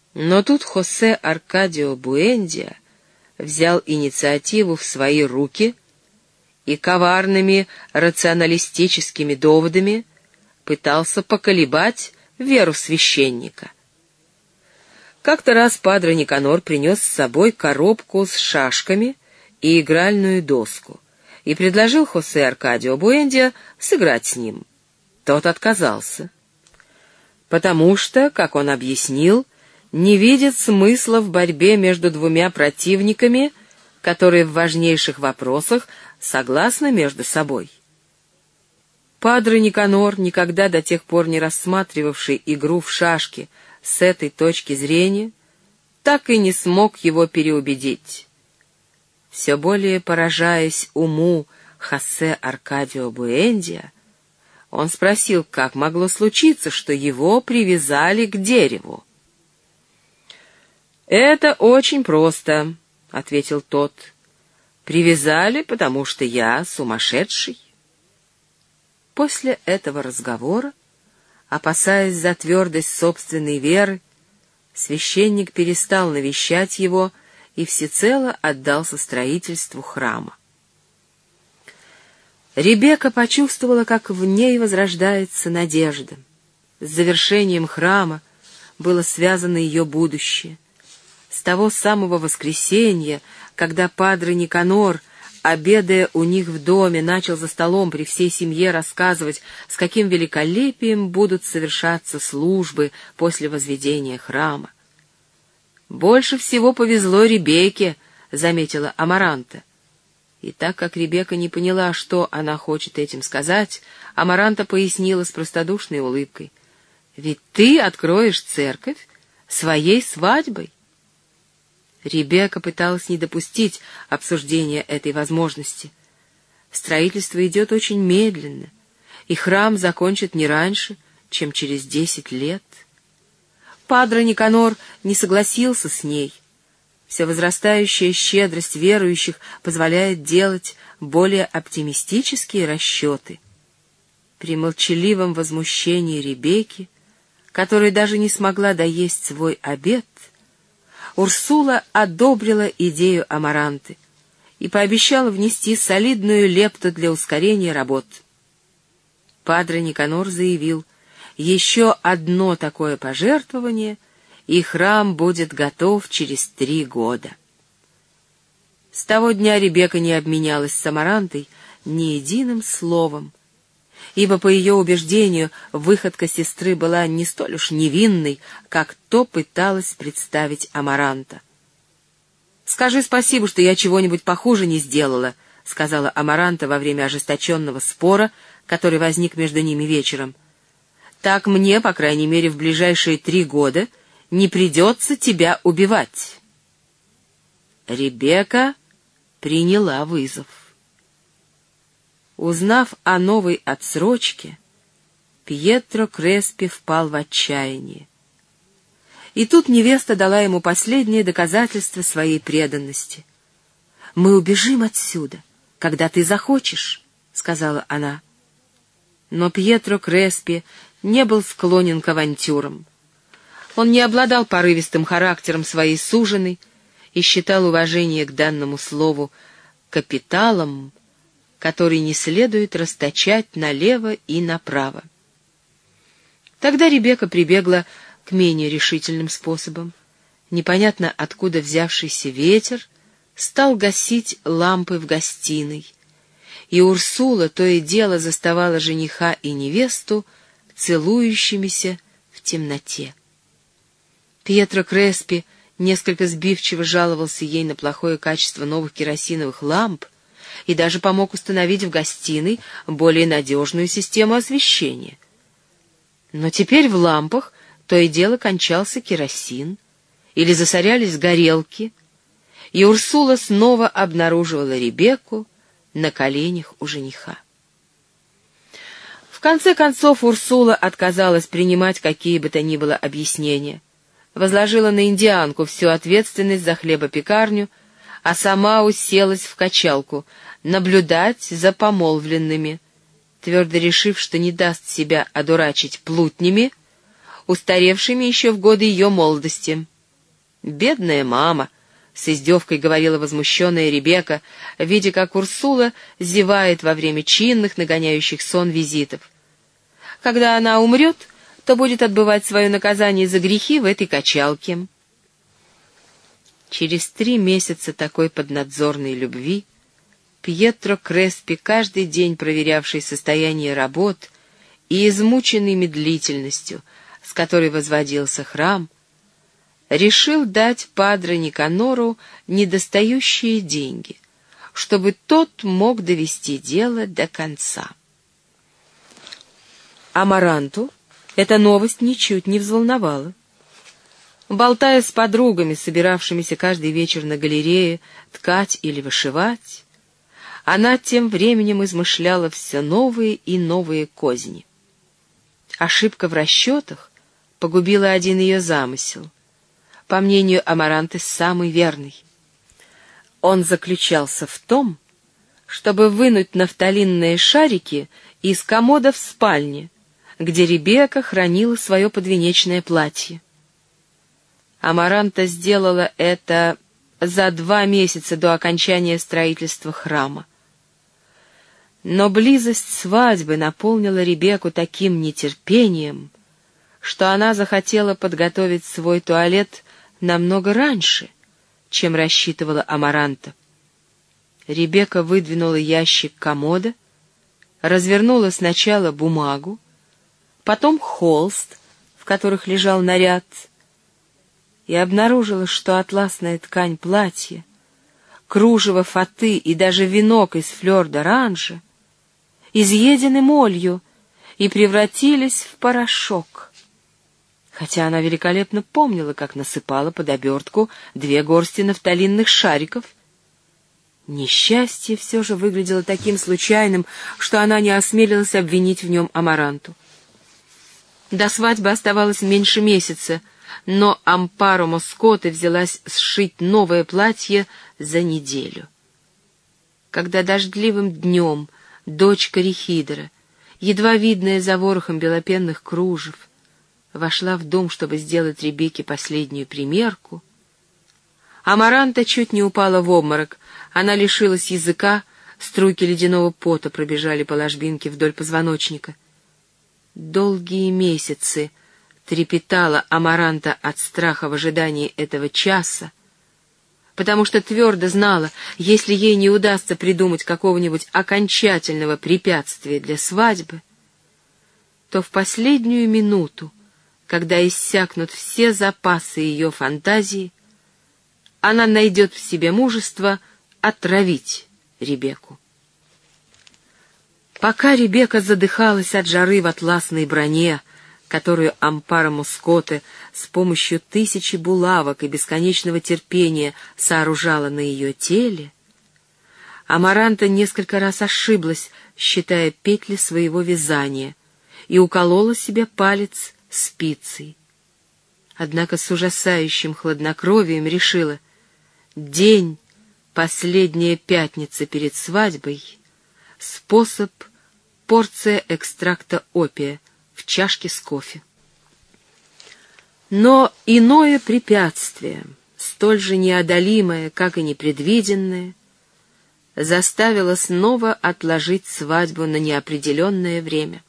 Но тут Хосе Аркадио Буэндиа взял инициативу в свои руки и коварными рационалистическими доводами пытался поколебать веру священника. Как-то раз падре Никанор принес с собой коробку с шашками и игральную доску и предложил Хосе Аркадио Буэндиа сыграть с ним. Тот отказался, потому что, как он объяснил, не видит смысла в борьбе между двумя противниками, которые в важнейших вопросах согласны между собой. Падре Никанор, никогда до тех пор не рассматривавший игру в шашки с этой точки зрения, так и не смог его переубедить. Все более поражаясь уму Хосе Аркадио Буэндиа, он спросил, как могло случиться, что его привязали к дереву. «Это очень просто», — ответил тот. «Привязали, потому что я сумасшедший». После этого разговора, опасаясь за твердость собственной веры, священник перестал навещать его и всецело отдался строительству храма. Ребекка почувствовала, как в ней возрождается надежда. С завершением храма было связано ее будущее. С того самого воскресенья, когда падре Никанор, обедая у них в доме, начал за столом при всей семье рассказывать, с каким великолепием будут совершаться службы после возведения храма. «Больше всего повезло Ребекке», — заметила Амаранта. И так как Ребекка не поняла, что она хочет этим сказать, Амаранта пояснила с простодушной улыбкой: «Ведь ты откроешь церковь своей свадьбой». Ребекка пыталась не допустить обсуждения этой возможности. Строительство идет очень медленно, и храм закончат не раньше, чем через 10 лет. Падре Никанор не согласился с ней. Вся возрастающая щедрость верующих позволяет делать более оптимистические расчеты. При молчаливом возмущении Ребекки, которая даже не смогла доесть свой обед, Урсула одобрила идею Амаранты и пообещала внести солидную лепту для ускорения работ. Падре Никанор заявил: еще одно такое пожертвование, и храм будет готов через 3 года. С того дня Ребекка не обменялась с Амарантой ни единым словом, ибо, по ее убеждению, выходка сестры была не столь уж невинной, как то пыталась представить Амаранта. «Скажи спасибо, что я чего-нибудь похуже не сделала», — сказала Амаранта во время ожесточенного спора, который возник между ними вечером. «Так мне, по крайней мере, в ближайшие 3 года не придется тебя убивать». Ребекка приняла вызов. Узнав о новой отсрочке, Пьетро Креспи впал в отчаяние. И тут невеста дала ему последнее доказательство своей преданности. «Мы убежим отсюда, когда ты захочешь», — сказала она. Но Пьетро Креспи не был склонен к авантюрам. Он не обладал порывистым характером своей суженой и считал уважение к данному слову капиталом, который не следует расточать налево и направо. Тогда Ребекка прибегла к менее решительным способам. Непонятно откуда взявшийся ветер стал гасить лампы в гостиной, и Урсула то и дело заставала жениха и невесту целующимися в темноте. Пьетро Креспи несколько сбивчиво жаловался ей на плохое качество новых керосиновых ламп и даже помог установить в гостиной более надежную систему освещения. Но теперь в лампах то и дело кончался керосин или засорялись горелки, и Урсула снова обнаруживала Ребекку на коленях у жениха. В конце концов Урсула отказалась принимать какие бы то ни было объяснения, возложила на индианку всю ответственность за хлебопекарню, а сама уселась в качалку наблюдать за помолвленными, твердо решив, что не даст себя одурачить плутнями, устаревшими еще в годы ее молодости. «Бедная мама», — с издевкой говорила возмущенная Ребекка, видя, как Урсула зевает во время чинных, нагоняющих сон визитов. «Когда она умрет, то будет отбывать свое наказание за грехи в этой качалке». Через 3 месяца такой поднадзорной любви Пьетро Креспи, каждый день проверявший состояние работ и измученный медлительностью, с которой возводился храм, решил дать падре Никанору недостающие деньги, чтобы тот мог довести дело до конца. Амаранту эта новость ничуть не взволновала. Болтая с подругами, собиравшимися каждый вечер на галерее ткать или вышивать, она тем временем измышляла все новые и новые козни. Ошибка в расчетах погубила один ее замысел, по мнению Амаранты, самый верный. Он заключался в том, чтобы вынуть нафталинные шарики из комода в спальне, где Ребекка хранила свое подвенечное платье. Амаранта сделала это за 2 месяца до окончания строительства храма. Но близость свадьбы наполнила Ребекку таким нетерпением, что она захотела подготовить свой туалет намного раньше, чем рассчитывала Амаранта. Ребекка выдвинула ящик комода, развернула сначала бумагу, потом холст, в которых лежал наряд, и обнаружила, что атласная ткань платья, кружево фаты и даже венок из флёр-д'оранжа изъедены молью и превратились в порошок, хотя она великолепно помнила, как насыпала под обертку 2 горсти нафталинных шариков. Несчастье все же выглядело таким случайным, что она не осмелилась обвинить в нем Амаранту. До свадьбы оставалось меньше месяца, но Ампаро Москоте взялась сшить новое платье за неделю. Когда дождливым днем дочь Корихидора, едва видная за ворохом белопенных кружев, вошла в дом, чтобы сделать Ребекке последнюю примерку, Амаранта чуть не упала в обморок. Она лишилась языка, струйки ледяного пота пробежали по ложбинке вдоль позвоночника. Долгие месяцы трепетала Амаранта от страха в ожидании этого часа, потому что твердо знала, если ей не удастся придумать какого-нибудь окончательного препятствия для свадьбы, то в последнюю минуту, когда иссякнут все запасы ее фантазии, она найдет в себе мужество отравить Ребекку. Пока Ребекка задыхалась от жары в атласной броне, которую Ампаро Москоте с помощью 1000 булавок и бесконечного терпения сооружала на ее теле, Амаранта несколько раз ошиблась, считая петли своего вязания, и уколола себе палец спицей. Однако с ужасающим хладнокровием решила: день, последняя пятница перед свадьбой, способ — порция экстракта опия в чашке с кофе. Но иное препятствие, столь же неодолимое, как и непредвиденное, заставило снова отложить свадьбу на неопределенное время.